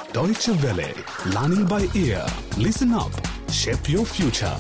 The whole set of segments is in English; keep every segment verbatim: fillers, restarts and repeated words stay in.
Deutsche Welle. Learning by ear. Listen up. Shape your future.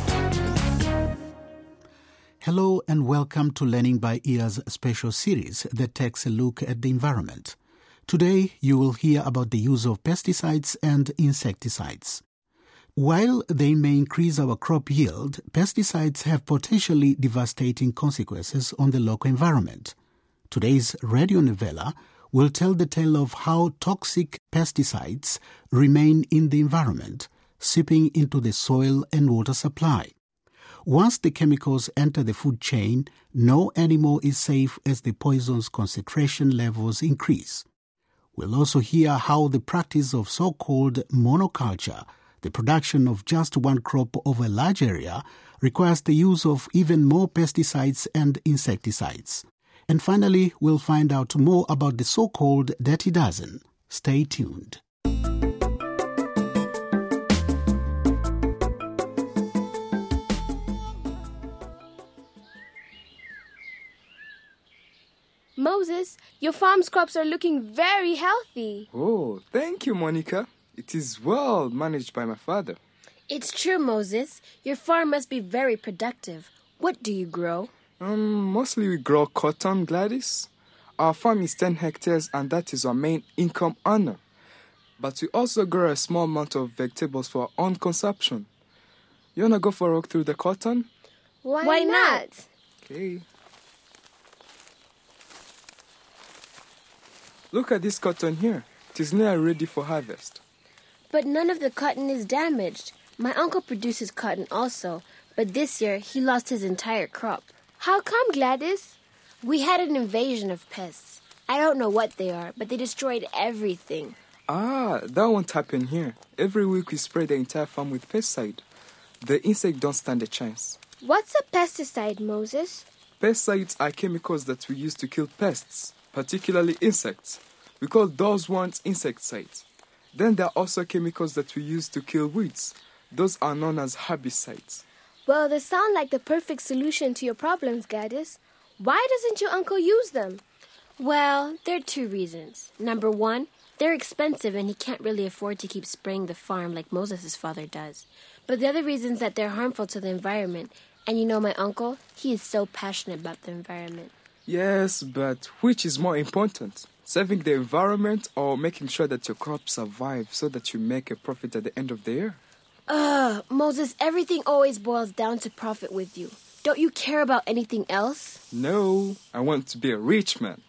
Hello and welcome to Learning by Ear's special series that takes a look at the environment. Today, you will hear about the use of pesticides and insecticides. While they may increase our crop yield, pesticides have potentially devastating consequences on the local environment. Today's radio novella will tell the tale of how toxic pesticides remain in the environment, seeping into the soil and water supply. Once the chemicals enter the food chain, no animal is safe as the poison's concentration levels increase. We'll also hear how the practice of so-called monoculture, the production of just one crop over a large area, requires the use of even more pesticides and insecticides. And finally, we'll find out more about the so-called dirty dozen. Stay tuned. Moses, your farm's crops are looking very healthy. Oh, thank you, Monica. It is well managed by my father. It's true, Moses. Your farm must be very productive. What do you grow? Um, mostly we grow cotton, Gladys. Our farm is ten hectares and that is our main income earner. But we also grow a small amount of vegetables for our own consumption. You wanna go for a walk through the cotton? Why, Why not? Okay. Look at this cotton here. It is nearly ready for harvest. But none of the cotton is damaged. My uncle produces cotton also, but this year he lost his entire crop. How come, Gladys? We had an invasion of pests. I don't know what they are, but they destroyed everything. Ah, that won't happen here. Every week we spray the entire farm with pesticide. The insects don't stand a chance. What's a pesticide, Moses? Pesticides are chemicals that we use to kill pests, particularly insects. We call those ones insecticides. Then there are also chemicals that we use to kill weeds. Those are known as herbicides. Well, they sound like the perfect solution to your problems, Gladys. Why doesn't your uncle use them? Well, there are two reasons. Number one, they're expensive and he can't really afford to keep spraying the farm like Moses' father does. But the other reason is that they're harmful to the environment. And you know my uncle? He is so passionate about the environment. Yes, but which is more important? Saving the environment or making sure that your crops survive so that you make a profit at the end of the year? Ugh, Moses, everything always boils down to profit with you. Don't you care about anything else? No, I want to be a rich man.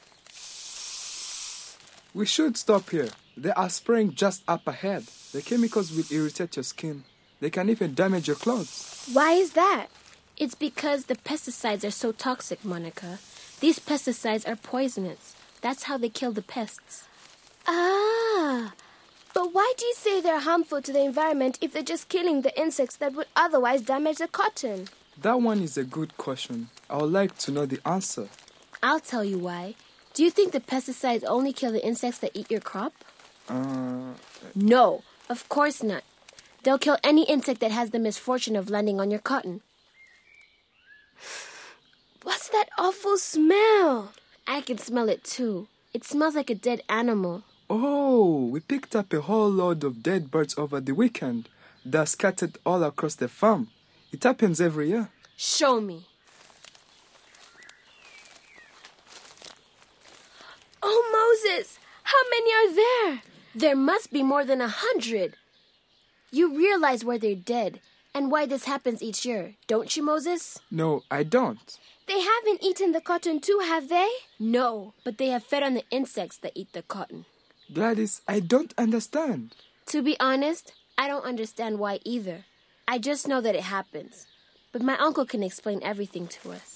We should stop here. They are spraying just up ahead. The chemicals will irritate your skin. They can even damage your clothes. Why is that? It's because the pesticides are so toxic, Monica. These pesticides are poisonous. That's how they kill the pests. Ah, but why do you say they're harmful to the environment if they're just killing the insects that would otherwise damage the cotton? That one is a good question. I would like to know the answer. I'll tell you why. Do you think the pesticides only kill the insects that eat your crop? Uh... No, of course not. They'll kill any insect that has the misfortune of landing on your cotton. What's that awful smell? I can smell it too. It smells like a dead animal. Oh, we picked up a whole load of dead birds over the weekend. They're scattered all across the farm. It happens every year. Show me. Oh, Moses! How many are there? There must be more than a hundred. You realize where they're dead and why this happens each year, don't you, Moses? No, I don't. They haven't eaten the cotton too, have they? No, but they have fed on the insects that eat the cotton. Gladys, I don't understand. To be honest, I don't understand why either. I just know that it happens. But my uncle can explain everything to us.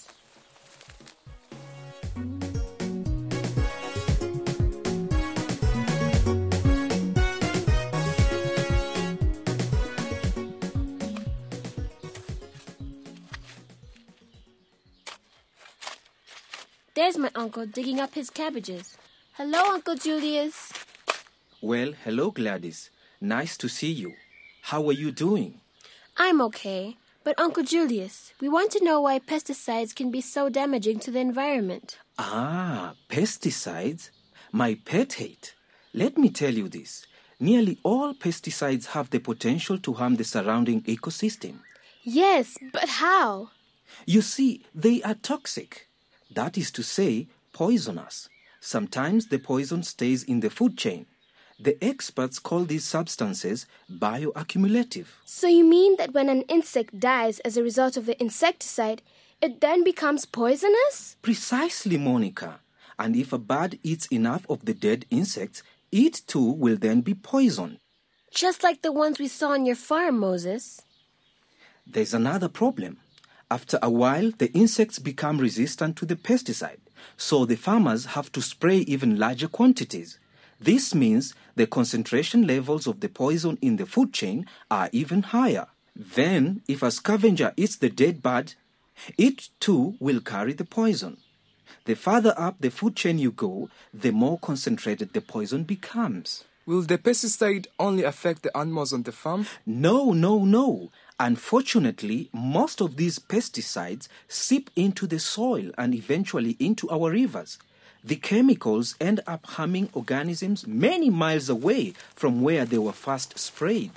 There's my uncle digging up his cabbages. Hello, Uncle Julius. Well, hello, Gladys. Nice to see you. How are you doing? I'm okay. But Uncle Julius, we want to know why pesticides can be so damaging to the environment. Ah, pesticides? My pet hate. Let me tell you this. nearly all pesticides have the potential to harm the surrounding ecosystem. Yes, but how? You see, they are toxic. That is to say, poisonous. Sometimes the poison stays in the food chain. The experts call these substances bioaccumulative. So you mean that when an insect dies as a result of the insecticide, it then becomes poisonous? Precisely, Monica. And if a bird eats enough of the dead insects, it too will then be poisoned. Just like the ones we saw on your farm, Moses. There's another problem. After a while, the insects become resistant to the pesticide, so the farmers have to spray even larger quantities. This means the concentration levels of the poison in the food chain are even higher. Then, if a scavenger eats the dead bird, it too will carry the poison. The farther up the food chain you go, the more concentrated the poison becomes. Will the pesticide only affect the animals on the farm? No, no, no. Unfortunately, most of these pesticides seep into the soil and eventually into our rivers. The chemicals end up harming organisms many miles away from where they were first sprayed.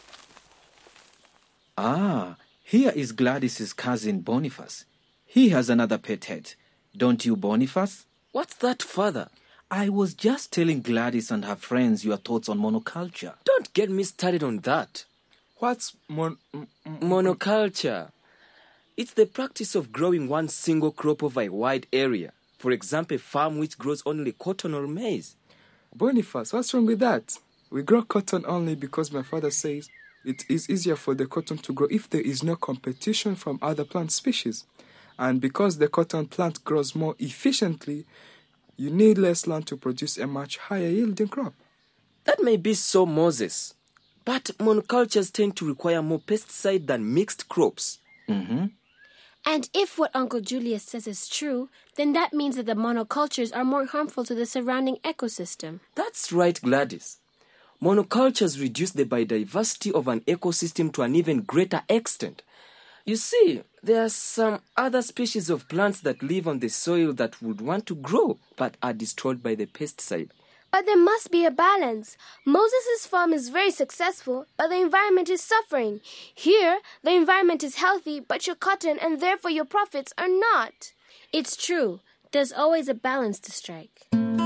Ah, here is Gladys's cousin Boniface. He has another pet head. Don't you, Boniface? What's that, Father? I was just telling Gladys and her friends your thoughts on monoculture. Don't get me started on that. What's mon- m- m- Monoculture? It's the practice of growing one single crop over a wide area. For example, a farm which grows only cotton or maize. Boniface, what's wrong with that? We grow cotton only because my father says it is easier for the cotton to grow if there is no competition from other plant species. And because the cotton plant grows more efficiently, you need less land to produce a much higher yielding crop. That may be so, Moses. But monocultures tend to require more pesticide than mixed crops. Mm-hmm. And if what Uncle Julius says is true, then that means that the monocultures are more harmful to the surrounding ecosystem. That's right, Gladys. Monocultures reduce the biodiversity of an ecosystem to an even greater extent. You see, there are some other species of plants that live on the soil that would want to grow but are destroyed by the pesticide. But there must be a balance. Moses' farm is very successful, but the environment is suffering. Here, the environment is healthy, but your cotton and therefore your profits are not. It's true. There's always a balance to strike.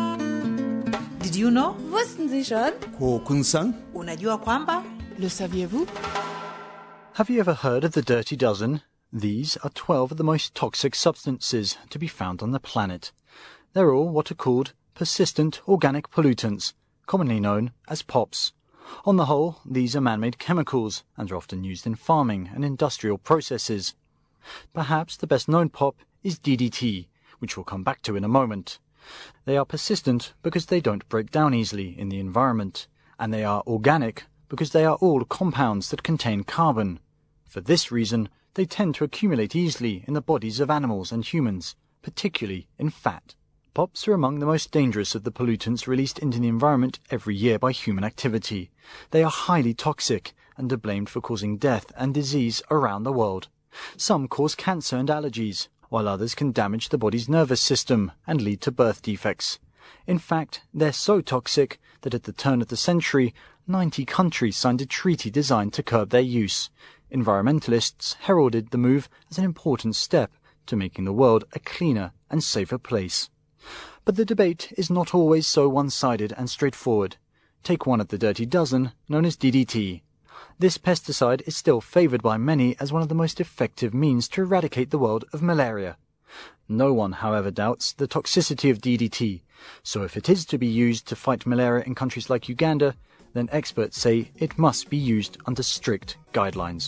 Did you know? Wussten Sie schon? Kokunsang? Unajua kwamba? Le saviez-vous? Have you ever heard of the Dirty Dozen? These are twelve of the most toxic substances to be found on the planet. They're all what are called persistent organic pollutants, commonly known as P O Ps. On the whole, these are man-made chemicals and are often used in farming and industrial processes. Perhaps the best-known P O P is D D T, which we'll come back to in a moment. They are persistent because they don't break down easily in the environment, and they are organic because they are all compounds that contain carbon. For this reason, they tend to accumulate easily in the bodies of animals and humans, particularly in fat. P O Ps are among the most dangerous of the pollutants released into the environment every year by human activity. They are highly toxic and are blamed for causing death and disease around the world. Some cause cancer and allergies, while others can damage the body's nervous system and lead to birth defects. In fact, they're so toxic that at the turn of the century, ninety countries signed a treaty designed to curb their use. Environmentalists heralded the move as an important step to making the world a cleaner and safer place. But the debate is not always so one-sided and straightforward. Take one of the Dirty Dozen, known as D D T. This pesticide is still favoured by many as one of the most effective means to eradicate the world of malaria. No one, however, doubts the toxicity of D D T, so if it is to be used to fight malaria in countries like Uganda, then experts say it must be used under strict guidelines.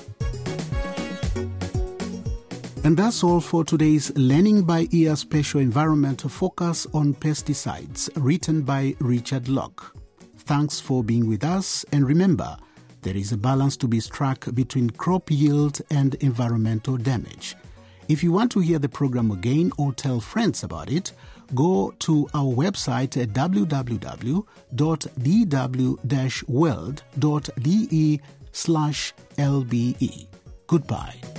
And that's all for today's Learning by Ear special environmental focus on pesticides, written by Richard Locke. Thanks for being with us, and remember, there is a balance to be struck between crop yield and environmental damage. If you want to hear the program again or tell friends about it, go to our website at w w w dot d w dash world dot d e slash l b e. Goodbye.